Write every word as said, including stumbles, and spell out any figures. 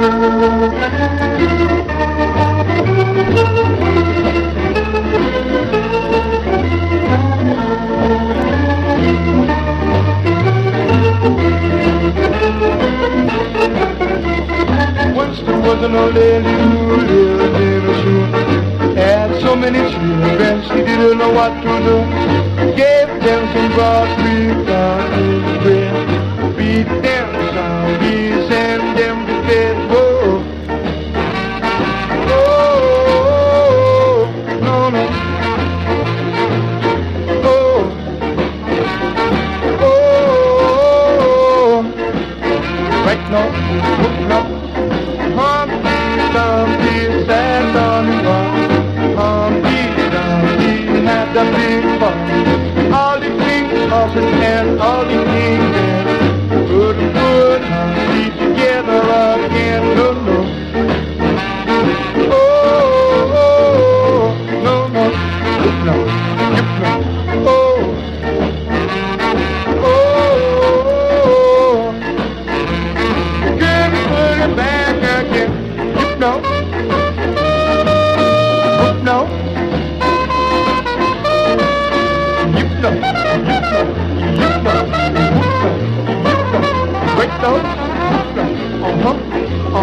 Winston was an old lady who lived in a shoe. Had so many children, she didn't know what to do. Gave them some broad beef on his bread. Beat them some, he sent them to bed. Whoa. Oh, no, no. Oh, oh, right now, look now. Humpty Dumpty sat on his rock. Humpty Dumpty had a big butt. All the king's horses and all the king's men couldn't put Humpty together again. No, no. Oh, oh, no, no, no, no. Oh, oh, you couldn't put it back again. No, oh, no, you know, you know, you know, you know, you know, wait, no, you know, uh-huh.